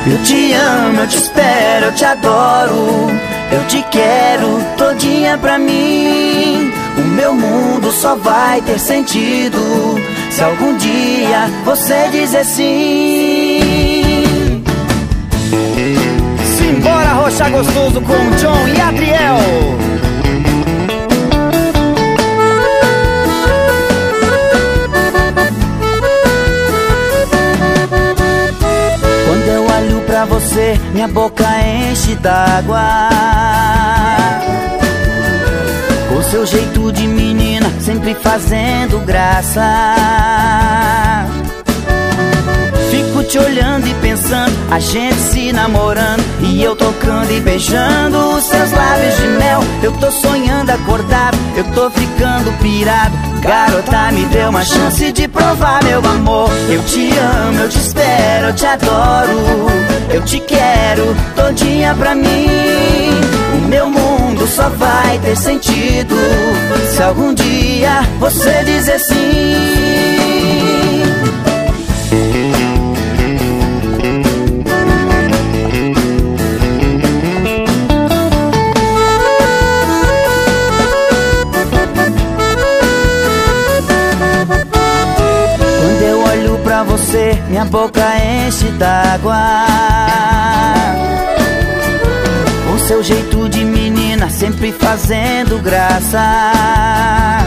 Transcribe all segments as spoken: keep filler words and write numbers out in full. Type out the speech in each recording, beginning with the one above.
Eu te amo, eu te espero, eu te adoro. Eu te quero todinha pra mim. O meu mundo só vai ter sentido se algum dia você dizer sim. Simbora roxar gostoso com John e Adriel. Quando eu olho pra você, minha boca enche d'água. Com seu jeito de menina, sempre fazendo graça. Fico te olhando e pensando, a gente se namorando, e eu tocando e beijando os seus lábios de mel. Eu tô sonhando acordado, eu tô ficando pirado. Garota, me dê uma chance de provar meu amor. Eu te amo, eu te espero, eu te adoro. Eu te quero todinha pra mim. O meu mundo só vai ter sentido se algum dia você dizer sim. Quando eu olho pra você, minha boca enche d'água. Com seu jeito de menina, sempre fazendo graça.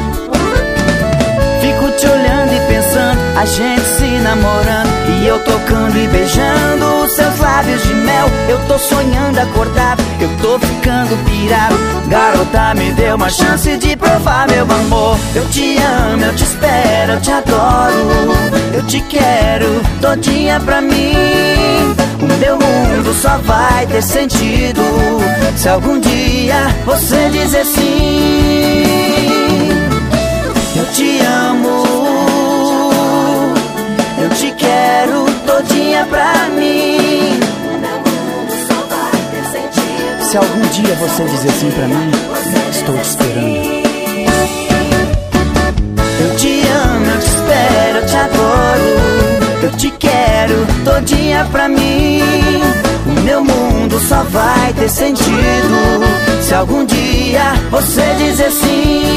Fico te olhando e pensando, a gente se namorando, e eu tocando e beijando os seus lábios de mel. Eu tô sonhando acordado, eu tô ficando pirado. Garota, me dê uma chance de provar meu amor. Eu te amo, eu te espero, eu te adoro. Eu te quero todinha pra mim. O meu mundo só vai ter sentido se algum dia você dizer sim. Eu te amo, eu te quero todinha pra mim. O meu mundo só vai ter sentido se algum dia você dizer sim pra mim. Estou te esperando. Eu te amo, eu te espero, eu te adoro. Eu te quero todinha pra mim. O meu mundo só vai ter sentido se algum dia você dizer sim.